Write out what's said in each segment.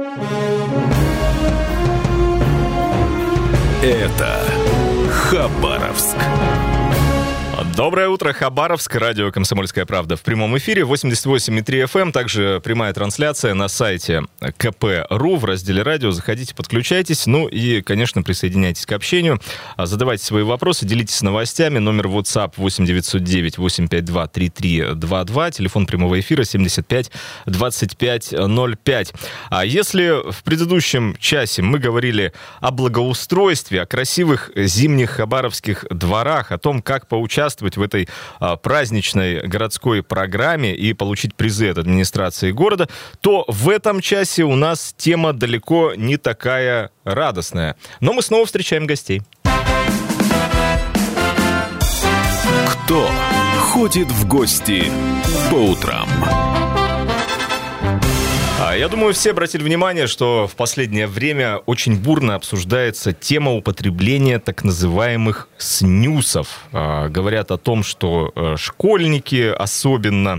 Это Хабаровск. Доброе утро, Хабаровск, радио «Комсомольская правда» в прямом эфире, 88,3 FM, также прямая трансляция на сайте КП.ру в разделе «Радио». Заходите, подключайтесь, ну и, конечно, присоединяйтесь к общению, задавайте свои вопросы, делитесь новостями. Номер WhatsApp 8-909-852-3322, телефон прямого эфира 75 25 05. А если в предыдущем часе мы говорили о благоустройстве, о красивых зимних хабаровских дворах, о том, как поучаствовать в этой праздничной городской программе и получить призы от администрации города, то в этом часе у нас тема далеко не такая радостная. Но мы снова встречаем гостей. Кто ходит в гости по утрам? Я думаю, все обратили внимание, что в последнее время очень бурно обсуждается тема употребления так называемых снюсов. Говорят о том, что школьники особенно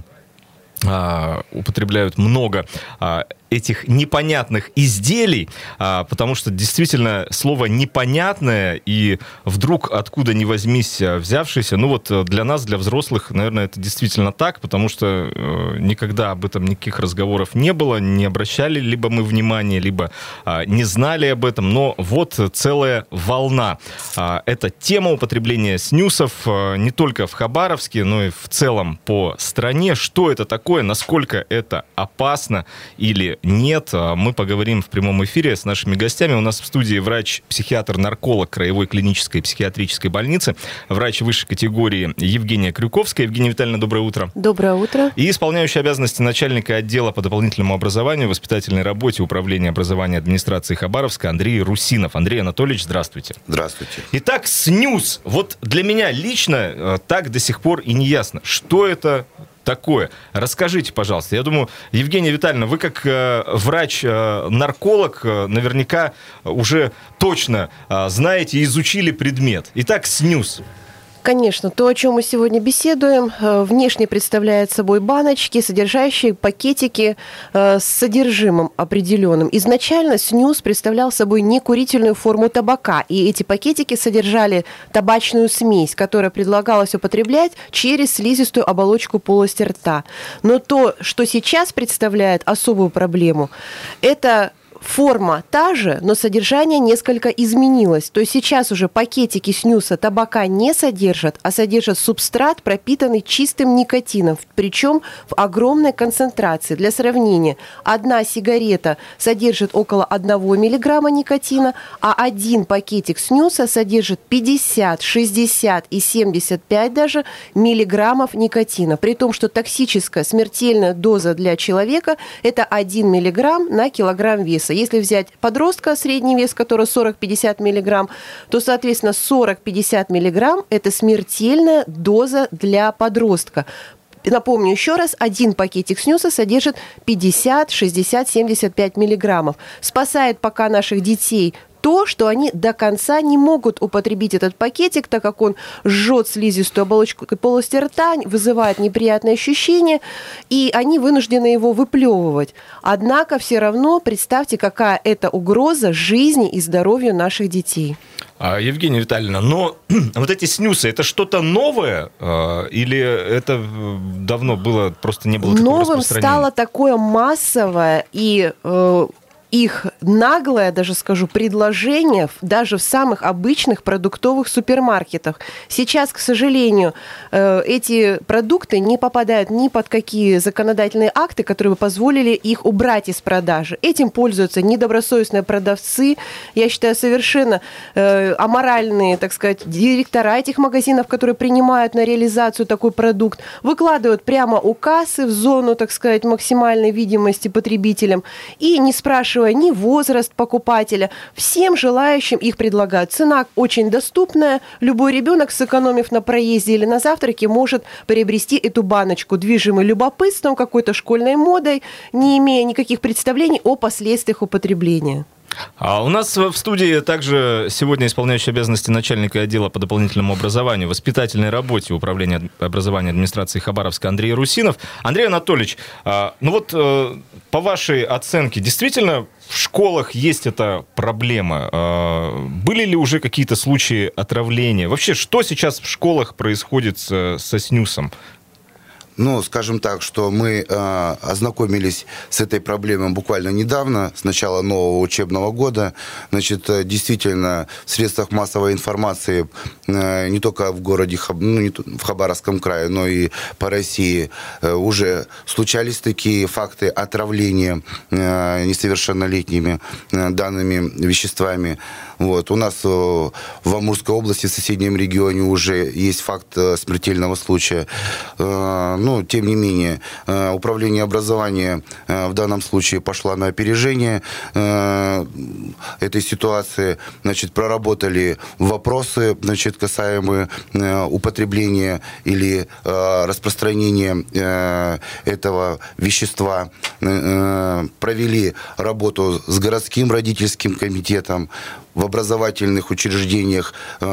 употребляют много этих непонятных изделий, потому что действительно слово «непонятное» и вдруг откуда ни возьмись взявшееся, ну вот для нас, для взрослых, наверное, это действительно так, потому что никогда об этом никаких разговоров не было, не обращали либо мы внимания, либо не знали об этом, но вот целая волна. Это тема употребления снюсов не только в Хабаровске, но и в целом по стране. Что это такое, насколько это опасно или нет, мы поговорим в прямом эфире с нашими гостями. У нас в студии врач-психиатр-нарколог Краевой клинической психиатрической больницы, врач высшей категории Евгения Крюковская. Евгения Витальевна, доброе утро. Доброе утро. И исполняющий обязанности начальника отдела по дополнительному образованию, воспитательной работе Управления образования администрации Хабаровска Андрей Русинов. Андрей Анатольевич, здравствуйте. Здравствуйте. Итак, снюс. Вот для меня лично так до сих пор и не ясно, что это такое. Расскажите, пожалуйста. Я думаю, Евгения Витальевна, вы как врач-нарколог наверняка уже точно знаете и изучили предмет. Итак, снюс. Конечно, то, о чем мы сегодня беседуем, внешне представляет собой баночки, содержащие пакетики с содержимым определенным. Изначально снюс представлял собой некурительную форму табака, и эти пакетики содержали табачную смесь, которая предлагалась употреблять через слизистую оболочку полости рта. Но то, что сейчас представляет особую проблему, это форма та же, но содержание несколько изменилось. То есть сейчас уже пакетики снюса табака не содержат, а содержат субстрат, пропитанный чистым никотином, причем в огромной концентрации. Для сравнения, одна сигарета содержит около 1 миллиграмма никотина, а один пакетик снюса содержит 50, 60 и 75 даже миллиграммов никотина. При том, что токсическая смертельная доза для человека – это 1 миллиграмм на килограмм веса. Если взять подростка, средний вес, который 40-50 миллиграмм, то, соответственно, 40-50 миллиграмм – это смертельная доза для подростка. Напомню еще раз, один пакетик снюса содержит 50, 60, 75 миллиграммов. Спасает пока наших детей то, что они до конца не могут употребить этот пакетик, так как он жжет слизистую оболочку полости рта, вызывает неприятные ощущения, и они вынуждены его выплевывать. Однако все равно представьте, какая это угроза жизни и здоровью наших детей. Евгения Витальевна, но вот эти снюсы, это что-то новое или это давно было, просто не было такого распространения? Новым стало такое массовое и их наглое, даже скажу, предложение даже в самых обычных продуктовых супермаркетах. Сейчас, к сожалению, эти продукты не попадают ни под какие законодательные акты, которые бы позволили их убрать из продажи. Этим пользуются недобросовестные продавцы, я считаю, совершенно аморальные, так сказать, директора этих магазинов, которые принимают на реализацию такой продукт, выкладывают прямо у кассы в зону, так сказать, максимальной видимости потребителям и не спрашивая ни возраст покупателя. Всем желающим их предлагают. Цена очень доступная. Любой ребенок, сэкономив на проезде или на завтраке, может приобрести эту баночку, движимый любопытством, какой-то школьной модой, не имея никаких представлений о последствиях употребления. А у нас в студии также сегодня исполняющий обязанности начальника отдела по дополнительному образованию, воспитательной работе Управления образования администрации Хабаровска Андрей Русинов. Андрей Анатольевич, по вашей оценке, действительно в школах есть эта проблема? Были ли уже какие-то случаи отравления? Вообще, что сейчас в школах происходит со снюсом? Ну, скажем так, что мы ознакомились с этой проблемой буквально недавно, с начала нового учебного года. Значит, действительно, в средствах массовой информации не только в городе, в Хабаровском крае, но и по России уже случались такие факты отравления несовершеннолетними данными веществами. Вот. У нас в Амурской области, в соседнем регионе, уже есть факт смертельного случая. Но, тем не менее, управление образования в данном случае пошло на опережение этой ситуации. Значит, проработали вопросы, значит, касаемые употребления или распространения этого вещества. Провели работу с городским родительским комитетом. В образовательных учреждениях,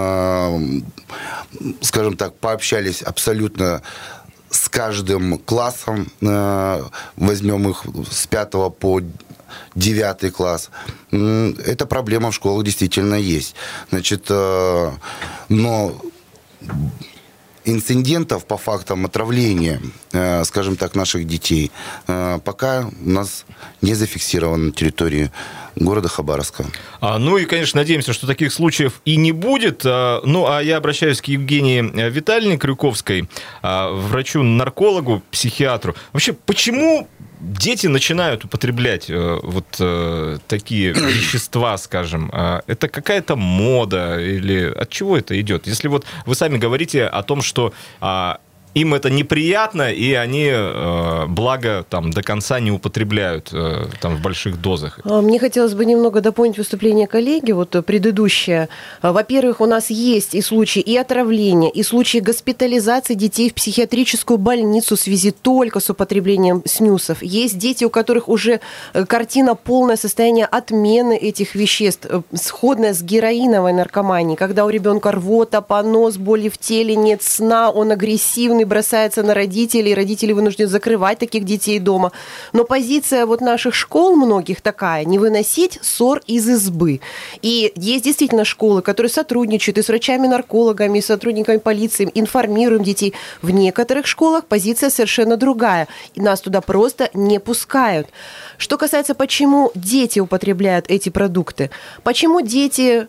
скажем так, пообщались абсолютно с каждым классом. Возьмем их с 5 по 9 класс. Эта проблема в школах действительно есть. Значит, но инцидентов по фактам отравления, скажем так, наших детей пока у нас не зафиксировано на территории города Хабаровска. Ну и, конечно, надеемся, что таких случаев и не будет. Ну, а я обращаюсь к Евгении Витальевне Крюковской, врачу-наркологу, психиатру. Вообще, почему дети начинают употреблять вот такие вещества, скажем? Это какая-то мода или от чего это идет? Если вот вы сами говорите о том, что им это неприятно, и они, благо, там, до конца не употребляют там, в больших дозах. Мне хотелось бы немного дополнить выступление коллеги, вот предыдущее. Во-первых, у нас есть и случаи и отравления, и случаи госпитализации детей в психиатрическую больницу в связи только с употреблением снюсов. Есть дети, у которых уже картина полное состояние отмены этих веществ, сходное с героиновой наркоманией, когда у ребенка рвота, понос, боли в теле, нет сна, он агрессивный, бросается на родителей, родители вынуждены закрывать таких детей дома. Но позиция вот наших школ многих такая: не выносить ссор из избы. И есть действительно школы, которые сотрудничают и с врачами-наркологами, и с сотрудниками полиции, информируем детей. В некоторых школах позиция совершенно другая, и нас туда просто не пускают. Что касается, почему дети употребляют эти продукты, почему дети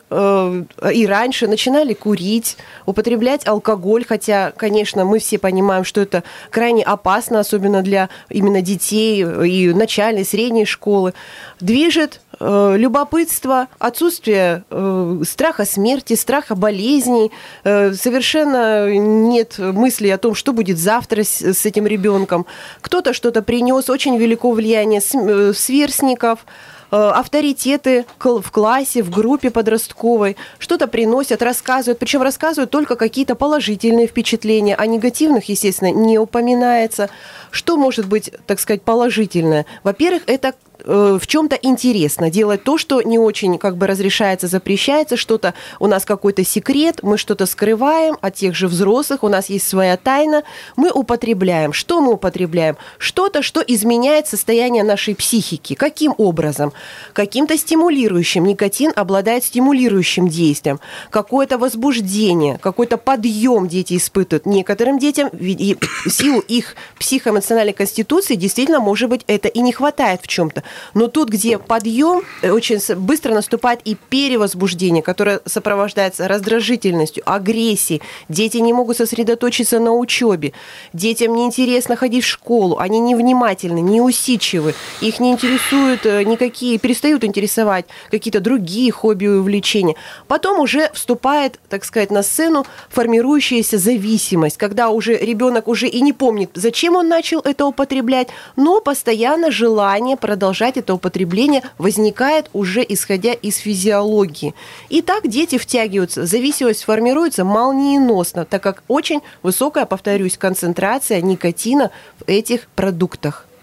и раньше начинали курить, употреблять алкоголь, хотя, конечно, мы все понимаем, что это крайне опасно, особенно для именно детей и начальной, средней школы, движет любопытство, отсутствие страха смерти, страха болезней, совершенно нет мысли о том, что будет завтра с этим ребенком. Кто-то что-то принес, очень велико влияние сверстников, авторитеты в классе, в группе подростковой, что-то приносят, рассказывают, причем рассказывают только какие-то положительные впечатления, о негативных, естественно, не упоминается. Что может быть, так сказать, положительное? Во-первых, это в чем-то интересно делать то, что не очень как бы разрешается, запрещается, что-то у нас какой-то секрет, мы что-то скрываем от тех же взрослых, у нас есть своя тайна, мы употребляем. Что мы употребляем? Что-то, что изменяет состояние нашей психики. Каким образом? Каким-то стимулирующим. Никотин обладает стимулирующим действием. Какое-то возбуждение, какой-то подъем дети испытывают. Некоторым детям в силу их психоэмоциональной конституции действительно, может быть, это и не хватает в чем-то. Но тут, где подъем, очень быстро наступает и перевозбуждение, которое сопровождается раздражительностью, агрессией. Дети не могут сосредоточиться на учебе. Детям неинтересно ходить в школу. Они невнимательны, неусидчивы. Их не интересуют никакие, перестают интересовать какие-то другие хобби и увлечения. Потом уже вступает, так сказать, на сцену формирующаяся зависимость, когда уже ребенок уже и не помнит, зачем он начал это употреблять, но постоянно желание продолжать это употребление возникает уже исходя из физиологии. И так дети втягиваются, зависимость формируется молниеносно, так как очень высокая, повторюсь, концентрация никотина в этих продуктах.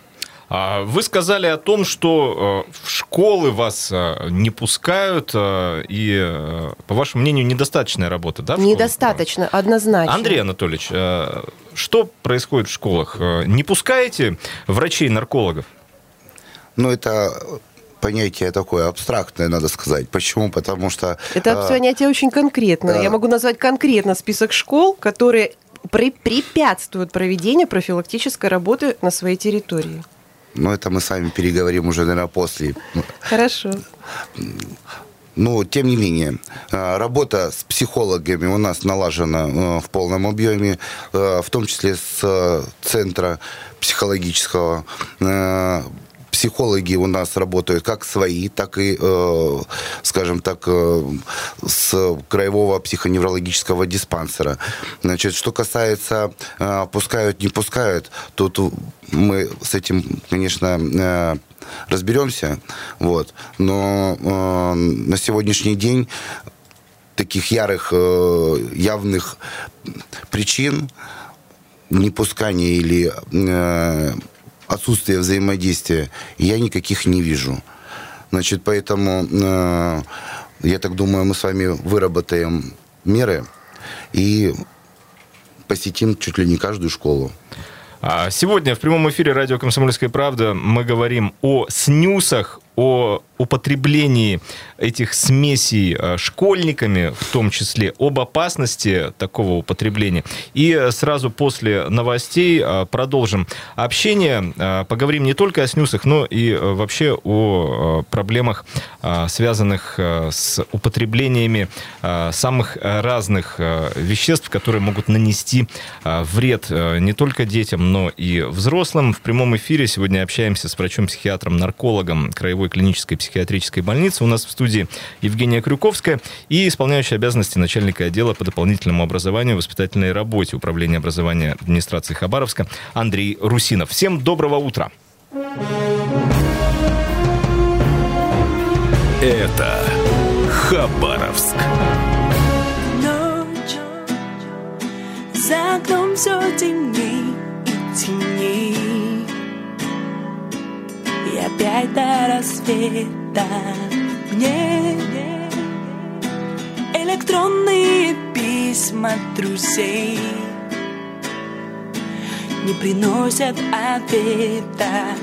Вы сказали о том, что в школы вас не пускают, и, по вашему мнению, недостаточная работа, да? Недостаточно, однозначно. Андрей Анатольевич, что происходит в школах? Не пускаете врачей-наркологов? Ну, это понятие такое абстрактное, надо сказать. Почему? Потому что... Это понятие очень конкретное. Я могу назвать конкретно список школ, которые препятствуют проведению профилактической работы на своей территории. Ну, это мы с вами переговорим уже, наверное, после. Хорошо. Но, тем не менее, работа с психологами у нас налажена в полном объеме, в том числе с центра психологического. Психологи у нас работают как свои, так и, скажем так, с краевого психоневрологического диспансера. Значит, что касается пускают, не пускают, тут мы с этим, конечно, разберемся. Вот. Но на сегодняшний день таких ярых, явных причин непускания или отсутствие взаимодействия я никаких не вижу. Значит, поэтому, я так думаю, мы с вами выработаем меры и посетим чуть ли не каждую школу. Сегодня в прямом эфире радио «Комсомольская правда» мы говорим о снюсах, о употреблении этих смесей школьниками, в том числе, об опасности такого употребления. И сразу после новостей продолжим общение. Поговорим не только о снюсах, но и вообще о проблемах, связанных с употреблениями самых разных веществ, которые могут нанести вред не только детям, но и взрослым. В прямом эфире сегодня общаемся с врачом-психиатром-наркологом Краевой клинической психиатрической больницы. У нас в студии Евгения Крюковская и исполняющая обязанности начальника отдела по дополнительному образованию и воспитательной работе Управления образования администрации Хабаровска Андрей Русинов. Всем доброго утра. Это Хабаровск. Ночь, за окном все темней и темней. И опять до рассвета мне электронные письма друзей не приносят ответа.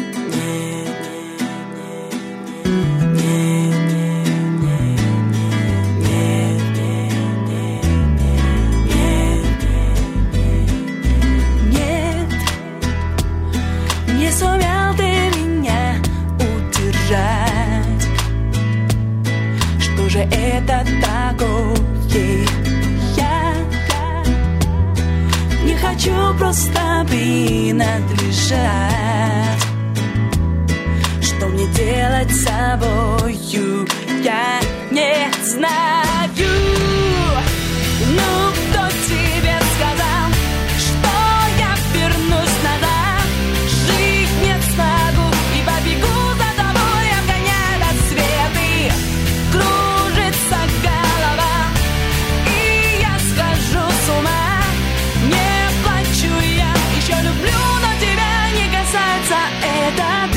Не сумел ты меня удержать. Что же это такое? Я не хочу просто принадлежать. Что мне делать с собою? Я не знаю. Ну, кто тебе сказал, что я вернусь назад? Жить не смогу и побегу за тобой, обгоняя рассветы. Кружится голова, и я схожу с ума. Не плачу я, еще люблю, но тебя не касается. Это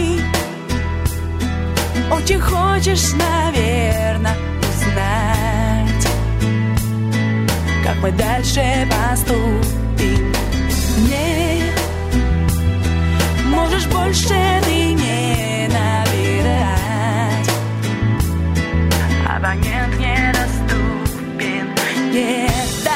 ты очень хочешь, наверное, узнать, как мы дальше поступим. Не можешь больше ты не набирать. Абонент недоступен, недоступен.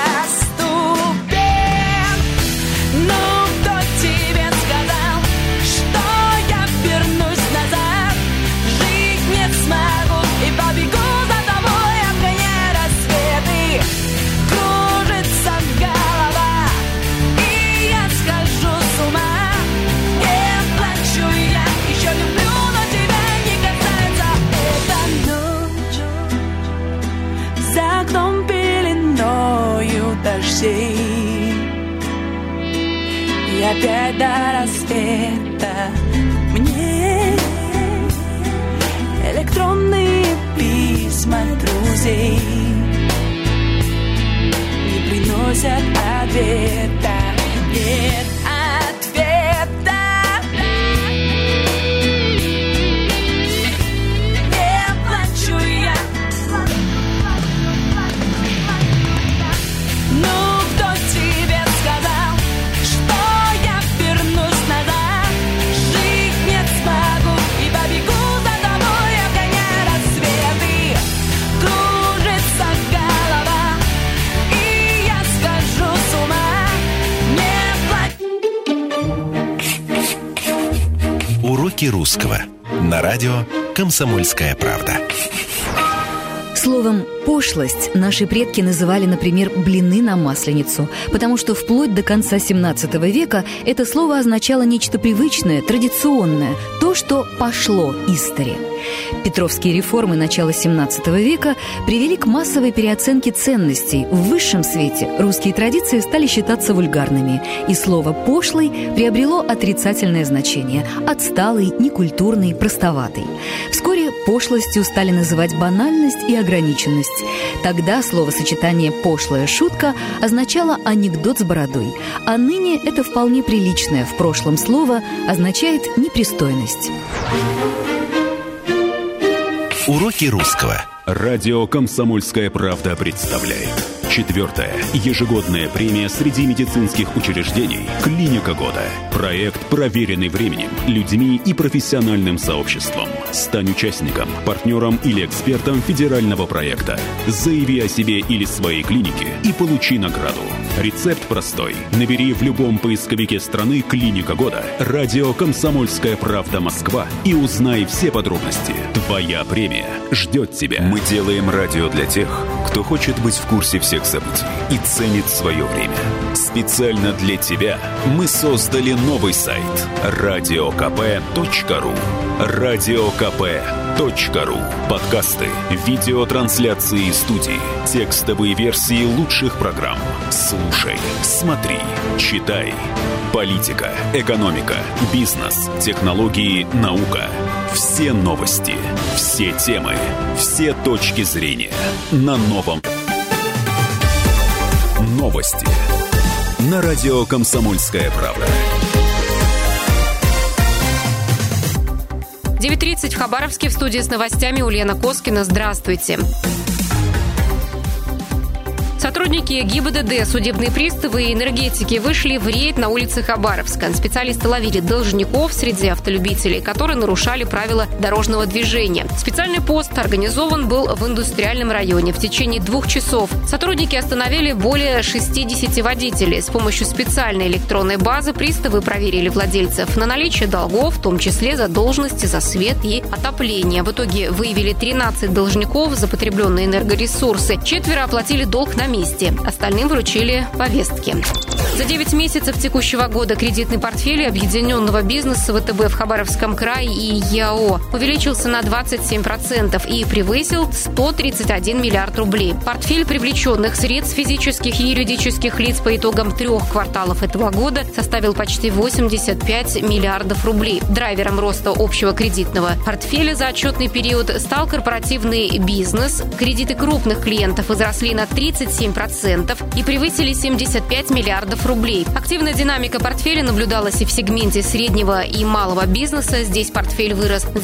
Ну, кто тебе сказал, что я вернусь назад? Жить не смогу и побегу за тобой, обгоняя рассветы. Кружится голова, и я схожу с ума. Не плачу я, еще люблю, но тебя не касается. Это ночь, за окном пеленою дождей. И опять до рассвета мне электронные письма друзей не приносят ответа. Нет ответа. Уроки русского. На радио «Комсомольская правда». Словом «пошлость» наши предки называли, например, блины на Масленицу, потому что вплоть до конца XVII века это слово означало нечто привычное, традиционное, то, что пошло истори. Петровские реформы начала XVII века привели к массовой переоценке ценностей. В высшем свете русские традиции стали считаться вульгарными, и слово «пошлый» приобрело отрицательное значение – отсталый, некультурный, простоватый. Вскоре пошлостью стали называть банальность и ограниченность. Тогда словосочетание «пошлая шутка» означало анекдот с бородой, а ныне это вполне приличное в прошлом слово означает непристойность. Уроки русского. Радио «Комсомольская правда» представляет 4-я ежегодная премия среди медицинских учреждений «Клиника года». Проект, проверенный временем, людьми и профессиональным сообществом. Стань участником, партнером или экспертом федерального проекта. Заяви о себе или своей клинике и получи награду. Рецепт простой. Набери в любом поисковике страны «Клиника года», радио «Комсомольская правда» Москва и узнай все подробности. Твоя премия ждет тебя. Мы делаем радио для тех, кто хочет быть в курсе всех событий и ценит свое время. Специально для тебя мы создали новый сайт radiokp.ru. radiokp.ru. Подкасты, видеотрансляции студии, текстовые версии лучших программ. Слушай, смотри, читай. Политика, экономика, бизнес, технологии, наука. Все новости, все темы, все точки зрения на новом. Новости на радио «Комсомольская правда». 9:30 в Хабаровске, в студии с новостями Ульяна Коскина. Здравствуйте. Сотрудники ГИБДД, судебные приставы и энергетики вышли в рейд на улице Хабаровска. Специалисты ловили должников среди автолюбителей, которые нарушали правила дорожного движения. Специальный пост организован был в индустриальном районе. В течение 2 часов сотрудники остановили более 60 водителей. С помощью специальной электронной базы приставы проверили владельцев на наличие долгов, в том числе задолженности за свет и отопление. В итоге выявили 13 должников за потребленные энергоресурсы. 4 оплатили долг на месте. Остальным вручили повестки. За 9 месяцев текущего года кредитный портфель объединенного бизнеса ВТБ в Хабаровском крае и ЯО увеличился на 27% и превысил 131 миллиард рублей. Портфель привлеченных средств физических и юридических лиц по итогам 3 кварталов этого года составил почти 85 миллиардов рублей. Драйвером роста общего кредитного портфеля за отчетный период стал корпоративный бизнес. Кредиты крупных клиентов возросли на 37% и превысили 75 миллиардов рублей. Активная динамика портфеля наблюдалась и в сегменте среднего и малого бизнеса. Здесь портфель вырос на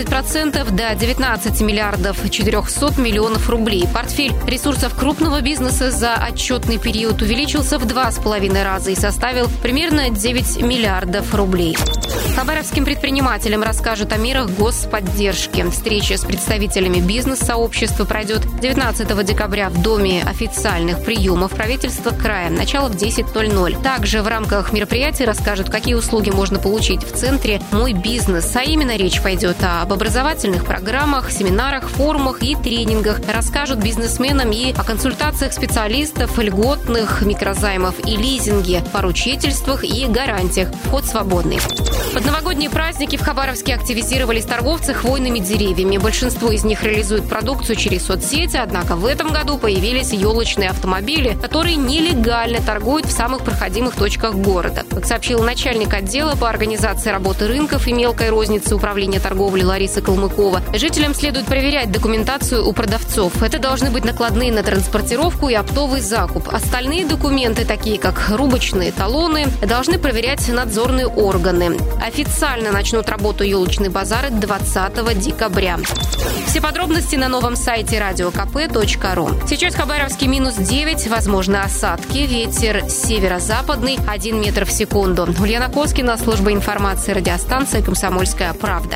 19% до 19 миллиардов 400 миллионов рублей. Портфель ресурсов крупного бизнеса за отчетный период увеличился в 2,5 раза и составил примерно 9 миллиардов рублей. Хабаровским предпринимателям расскажут о мерах господдержки. Встреча с представителями бизнес-сообщества пройдет 19 декабря в Доме официальных приемов правительства края. Начало в 10:00. Также в рамках мероприятия расскажут, какие услуги можно получить в центре «Мой бизнес». А именно речь пойдет об образовательных программах, семинарах, форумах и тренингах. Расскажут бизнесменам и о консультациях специалистов, льготных микрозаймов и лизинге, поручительствах и гарантиях. Вход свободный. Под новогодние праздники в Хабаровске активизировались торговцы хвойными деревьями. Большинство из них реализуют продукцию через соцсети, однако в этом году появились елочные автомобили, которые нелегально торгуют в самых проходимых точках города. Как сообщил начальник отдела по организации работы рынков и мелкой розницы управления торговли Лариса Калмыкова, жителям следует проверять документацию у продавцов. Это должны быть накладные на транспортировку и оптовый закуп. Остальные документы, такие как рубочные талоны, должны проверять надзорные органы. Официально начнут работу елочные базары 20 декабря. Все подробности на новом сайте radiokp.ru. Сейчас в Хабаровске -9, возможны осадки, ветер северо-западный 1 метр в секунду. Ульяна Коскина, служба информации, радиостанция «Комсомольская правда».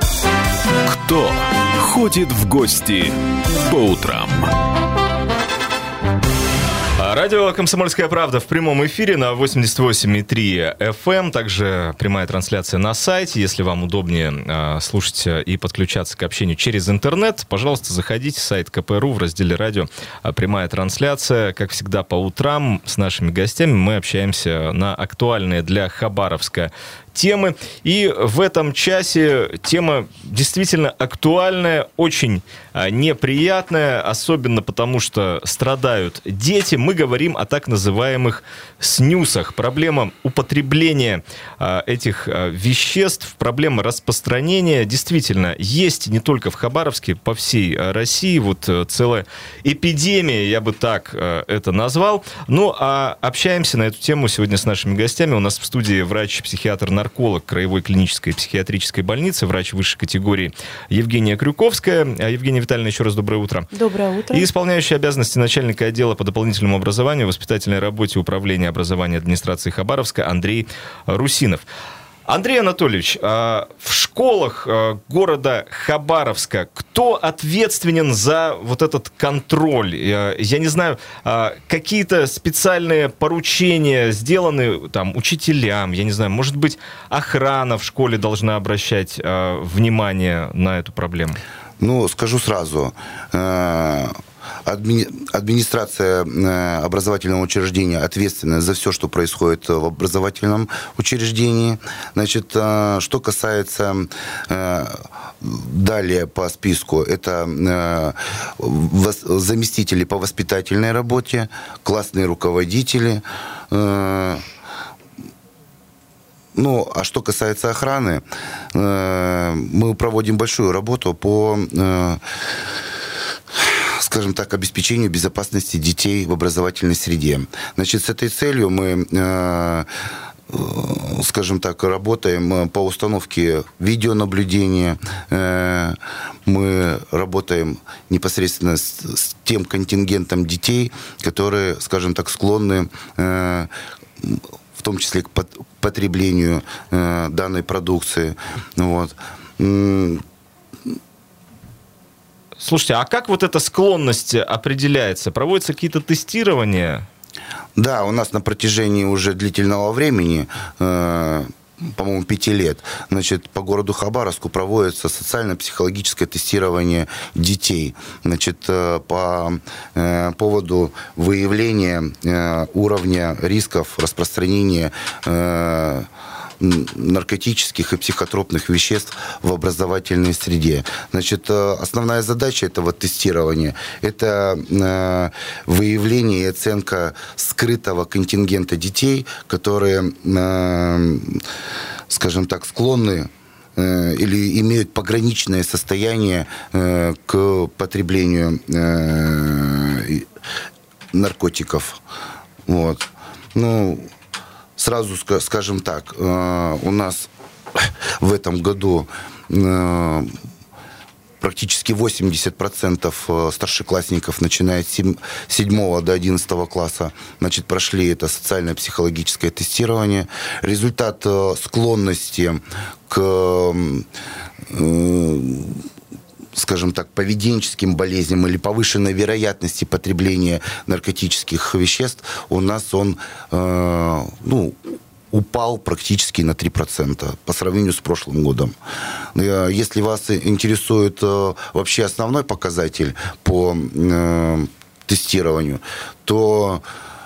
Кто ходит в гости по утрам? Радио «Комсомольская правда» в прямом эфире на 88,3 FM. Также прямая трансляция на сайте. Если вам удобнее слушать и подключаться к общению через интернет, пожалуйста, заходите в сайт КП.ру в разделе «Радио». Прямая трансляция. Как всегда, по утрам с нашими гостями мы общаемся на актуальные для Хабаровска темы. И в этом часе тема действительно актуальная, очень неприятная, особенно потому, что страдают дети. Мы говорим о так называемых снюсах. Проблема употребления этих веществ, проблема распространения действительно есть не только в Хабаровске, по всей России. Вот целая эпидемия, я бы так это назвал. Ну, а общаемся на эту тему сегодня с нашими гостями. У нас в студии врач-психиатр-нарколог Краевой клинической психиатрической больницы, врач высшей категории Евгения Крюковская. Евгения Витальевна, еще раз доброе утро. Доброе утро. И исполняющий обязанности начальника отдела по дополнительному образованию, воспитательной работе Управления образования администрации Хабаровска Андрей Русинов. Андрей Анатольевич, в школах города Хабаровска кто ответственен за вот этот контроль? Я не знаю, какие-то специальные поручения сделаны там учителям, я не знаю, может быть, охрана в школе должна обращать внимание на эту проблему? Ну, скажу сразу, администрация образовательного учреждения ответственна за все, что происходит в образовательном учреждении. Значит, что касается далее по списку, это заместители по воспитательной работе, классные руководители. Ну, а что касается охраны, мы проводим большую работу по, скажем так, обеспечению безопасности детей в образовательной среде. Значит, с этой целью мы, скажем так, работаем по установке видеонаблюдения, мы работаем непосредственно с тем контингентом детей, которые, скажем так, склонны в том числе к потреблению данной продукции. Вот. Слушайте, а как вот эта склонность определяется? Проводятся какие-то тестирования? Да, у нас на протяжении уже длительного времени, по-моему, 5 лет, значит, по городу Хабаровску проводится социально-психологическое тестирование детей. Значит, по поводу выявления уровня рисков распространения наркотических и психотропных веществ в образовательной среде. Значит, основная задача этого тестирования – это выявление и оценка скрытого контингента детей, которые, скажем так, склонны или имеют пограничное состояние к потреблению наркотиков. Вот. Ну, сразу скажем так, у нас в этом году практически 80% старшеклассников, начиная с 7 до 11 класса, значит, прошли это социально-психологическое тестирование. Результат склонности к, скажем так, поведенческим болезням или повышенной вероятности потребления наркотических веществ, у нас он, упал практически на 3% по сравнению с прошлым годом. Если вас интересует вообще основной показатель по тестированию, то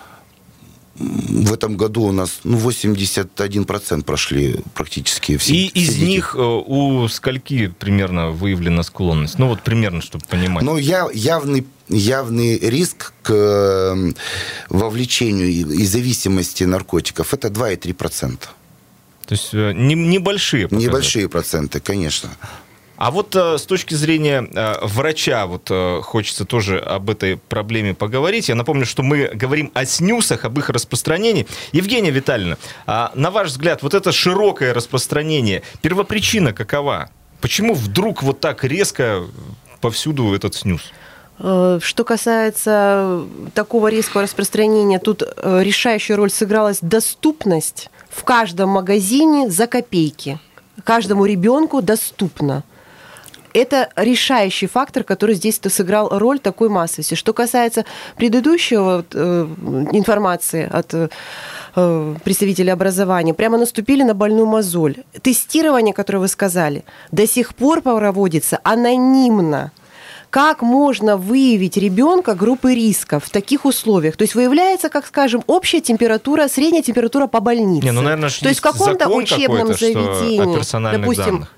в этом году у нас 81% прошли практически все. И из них у скольки примерно выявлена склонность? Ну вот примерно, чтобы понимать. Ну, явный риск к вовлечению и зависимости наркотиков – это 2,3%. То есть небольшие показатели. Небольшие проценты, конечно. А вот с точки зрения врача, вот хочется тоже об этой проблеме поговорить. Я напомню, что мы говорим о снюсах, об их распространении. Евгения Витальевна, на ваш взгляд, вот это широкое распространение, первопричина какова? Почему вдруг вот так резко повсюду этот снюс? Что касается такого резкого распространения, тут решающую роль сыграла доступность в каждом магазине за копейки. Каждому ребенку доступно. это решающий фактор, который здесь сыграл роль такой массовости. Что касается предыдущего информации от представителей образования, прямо наступили на больную мозоль. Тестирование, которое вы сказали, до сих пор проводится анонимно. Как можно выявить ребенка группы риска в таких условиях? То есть выявляется, как скажем, общая температура, средняя температура по больнице. Наверное, то есть в каком-то учебном заведении, допустим, данных.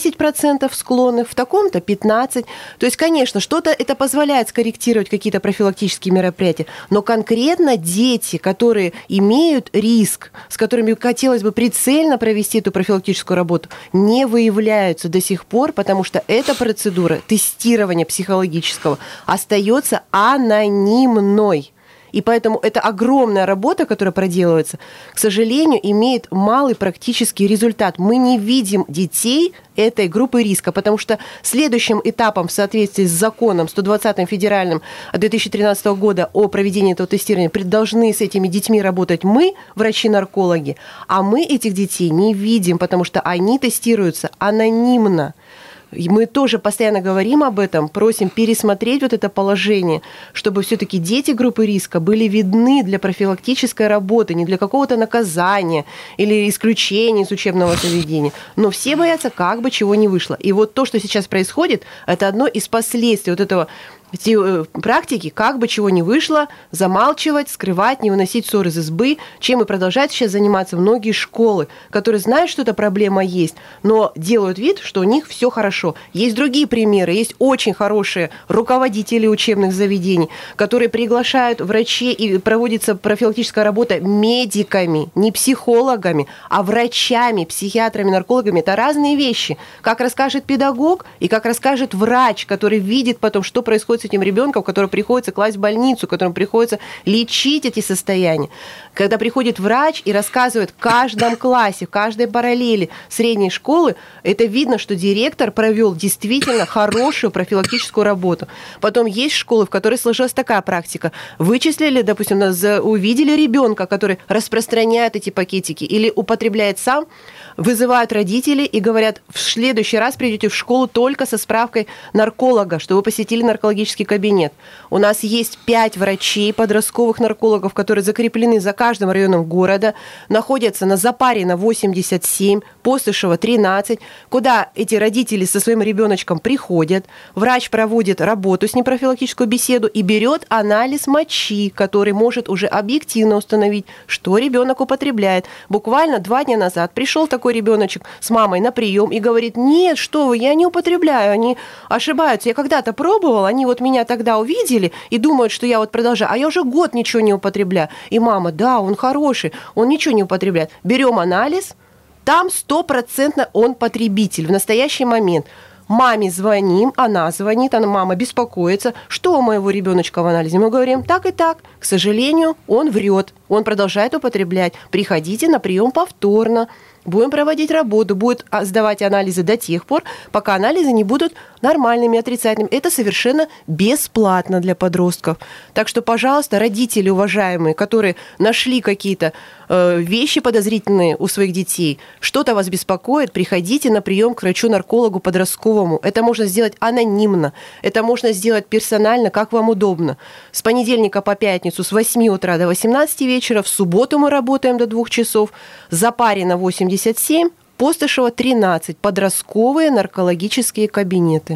10% склонных, в таком-то 15%. То есть, конечно, что-то это позволяет скорректировать какие-то профилактические мероприятия, но конкретно дети, которые имеют риск, с которыми хотелось бы прицельно провести эту профилактическую работу, не выявляются до сих пор, потому что эта процедура тестирования психологического остается анонимной. И поэтому эта огромная работа, которая проделывается, к сожалению, имеет малый практический результат. Мы не видим детей этой группы риска, потому что следующим этапом в соответствии с законом 120-м федеральным 2013 года о проведении этого тестирования должны с этими детьми работать мы, врачи-наркологи, а мы этих детей не видим, потому что они тестируются анонимно. И мы тоже постоянно говорим об этом, просим пересмотреть вот это положение, чтобы все-таки дети группы риска были видны для профилактической работы, не для какого-то наказания или исключения из учебного заведения. Но все боятся, как бы чего не вышло. И вот то, что сейчас происходит, это одно из последствий вот этого практики, как бы чего не вышло, замалчивать, скрывать, не выносить ссор из избы, чем и продолжают сейчас заниматься многие школы, которые знают, что эта проблема есть, но делают вид, что у них все хорошо. Есть другие примеры, есть очень хорошие руководители учебных заведений, которые приглашают врачей, и проводится профилактическая работа медиками, не психологами, а врачами, психиатрами, наркологами. Это разные вещи. Как расскажет педагог и как расскажет врач, который видит потом, что происходит с этим ребенком, которого приходится класть в больницу, которому приходится лечить эти состояния. Когда приходит врач и рассказывает в каждом классе, в каждой параллели средней школы, это видно, что директор провел действительно хорошую профилактическую работу. Потом есть школы, в которых сложилась такая практика. Вычислили, допустим, увидели ребенка, который распространяет эти пакетики или употребляет сам, вызывают родителей и говорят, в следующий раз придете в школу только со справкой нарколога, что вы посетили наркологический кабинет. У нас есть 5 врачей, подростковых наркологов, которые закреплены за каждым районом города, находятся на Запарина 87, Постышева 13, куда эти родители со своим ребеночком приходят, врач проводит работу с ним, профилактическую беседу и берет анализ мочи, который может уже объективно установить, что ребенок употребляет. Буквально 2 дня назад пришел такой ребеночек с мамой на прием и говорит: нет, что вы, я не употребляю, они ошибаются, я когда-то пробовал, они вот меня тогда увидели и думают, что я вот продолжаю, а я уже год ничего не употребляю. И мама: да, он хороший, он ничего не употребляет. Берем анализ, там 100% он потребитель в настоящий момент. Маме звоним, она звонит, мама беспокоится, что у моего ребеночка в анализе. Мы говорим: так и так. К сожалению, он врет, он продолжает употреблять. Приходите на прием повторно. Будем проводить работу, будет сдавать анализы до тех пор, пока анализы не будут нормальными, отрицательными. Это совершенно бесплатно для подростков. Так что, пожалуйста, родители уважаемые, которые нашли какие-то вещи подозрительные у своих детей, что-то вас беспокоит, приходите на прием к врачу-наркологу подростковому. Это можно сделать анонимно, это можно сделать персонально, как вам удобно. С понедельника по пятницу с 8 утра до 18 вечера, в субботу мы работаем до 2 часов, Запарина 87, Постышева 13, подростковые наркологические кабинеты.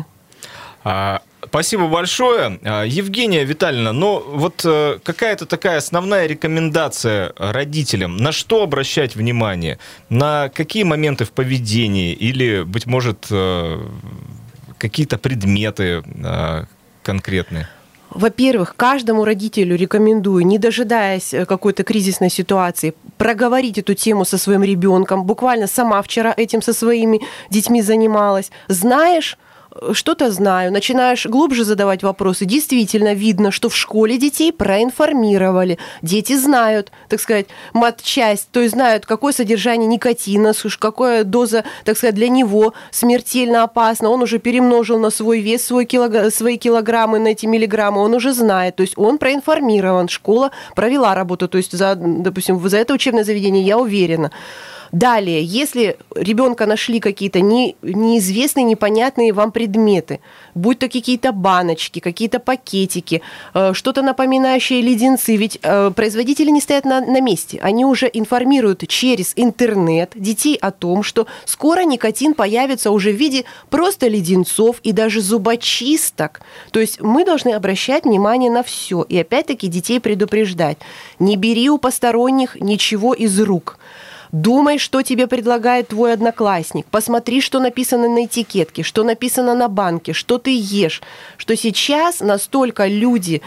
Спасибо большое. Евгения Витальевна, но вот какая-то такая основная рекомендация родителям, на что обращать внимание, на какие моменты в поведении или, быть может, какие-то предметы конкретные? Во-первых, каждому родителю рекомендую, не дожидаясь какой-то кризисной ситуации, проговорить эту тему со своим ребенком. Буквально сама вчера этим со своими детьми занималась. Знаешь, что-то знаю, начинаешь глубже задавать вопросы, действительно видно, что в школе детей проинформировали. Дети знают, так сказать, матчасть, то есть знают, какое содержание никотина, какая доза, так сказать, для него смертельно опасна. Он уже перемножил на свой вес свои килограммы, на эти миллиграммы, он уже знает, то есть он проинформирован. Школа провела работу, то есть, допустим, за это учебное заведение, я уверена. Далее, если ребенка нашли какие-то неизвестные, непонятные вам предметы, будь то какие-то баночки, какие-то пакетики, что-то напоминающее леденцы, ведь производители не стоят на месте, они уже информируют через интернет детей о том, что скоро никотин появится уже в виде просто леденцов и даже зубочисток. То есть мы должны обращать внимание на все и опять-таки детей предупреждать. Не бери у посторонних ничего из рук. Думай, что тебе предлагает твой одноклассник. Посмотри, что написано на этикетке, что написано на банке, что ты ешь. Что сейчас настолько люди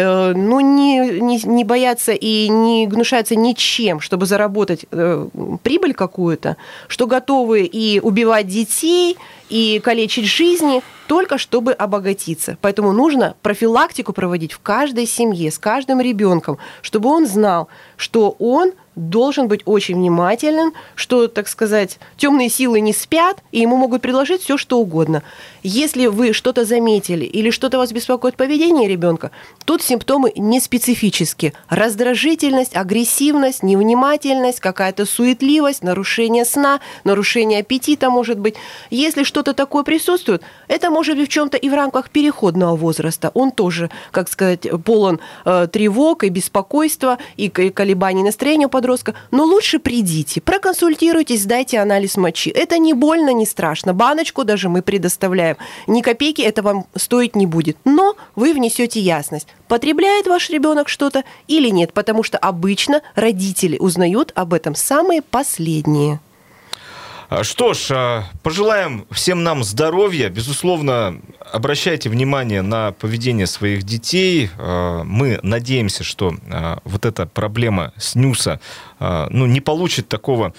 не боятся и не гнушаются ничем, чтобы заработать прибыль какую-то, что готовы и убивать детей, и калечить жизни, только чтобы обогатиться. Поэтому нужно профилактику проводить в каждой семье, с каждым ребенком, чтобы он знал, что он должен быть очень внимателен, что, так сказать, темные силы не спят, и ему могут предложить все, что угодно. Если вы что-то заметили или что-то вас беспокоит в поведении ребенка, тут симптомы не специфические. Раздражительность, агрессивность, невнимательность, какая-то суетливость, нарушение сна, нарушение аппетита, может быть. Если что-то такое присутствует, это может быть в чем-то и в рамках переходного возраста. Он тоже, как сказать, полон тревог и беспокойства, и колебаний настроения у подростка. Но лучше придите, проконсультируйтесь, сдайте анализ мочи. Это не больно, не страшно. Баночку даже мы предоставляем. Ни копейки это вам стоить не будет. Но вы внесете ясность, потребляет ваш ребенок что-то или нет, потому что обычно родители узнают об этом самые последние. Что ж, пожелаем всем нам здоровья. Безусловно, обращайте внимание на поведение своих детей. Мы надеемся, что вот эта проблема снюса не получит такого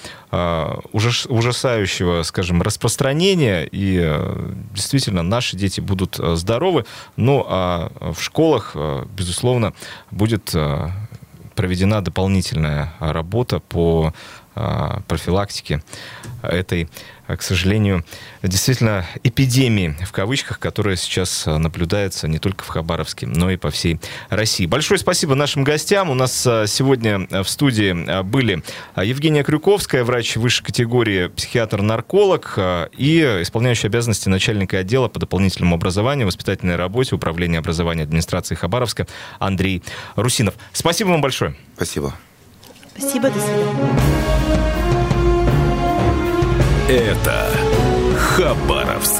ужасающего, скажем, распространения, и действительно наши дети будут здоровы. Ну, а в школах, безусловно, будет проведена дополнительная работа по профилактике этой, к сожалению, действительно эпидемии, в кавычках, которая сейчас наблюдается не только в Хабаровске, но и по всей России. Большое спасибо нашим гостям. У нас сегодня в студии были Евгения Крюковская, врач высшей категории, психиатр-нарколог, и исполняющий обязанности начальника отдела по дополнительному образованию, воспитательной работе, управления образования администрации Хабаровска Андрей Русинов. Спасибо вам большое. Спасибо. Спасибо, до свидания. Это Хабаровск.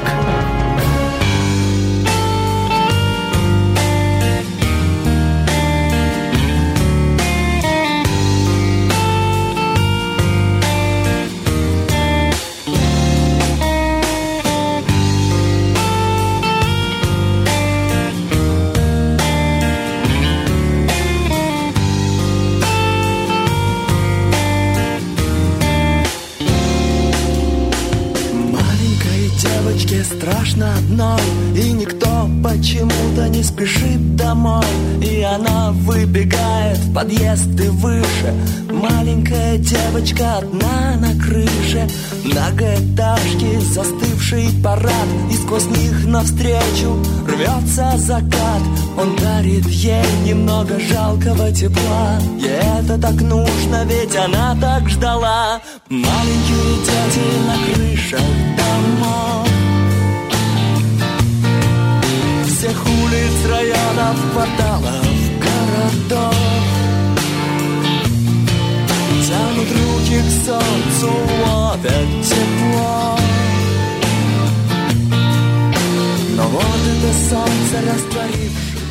Страшно одной, и никто почему-то не спешит домой. И она выбегает в подъезд и выше. Маленькая девочка одна на крыше. Многоэтажки, застывший парад, и сквозь них навстречу рвется закат. Он дарит ей немного жалкого тепла. Ей это так нужно, ведь она так ждала. Маленькие дети на крышах домов, всех улиц, районов, кварталов, городов, тянут руки к солнцу, ловят тепло. Но вот это солнце, растворившись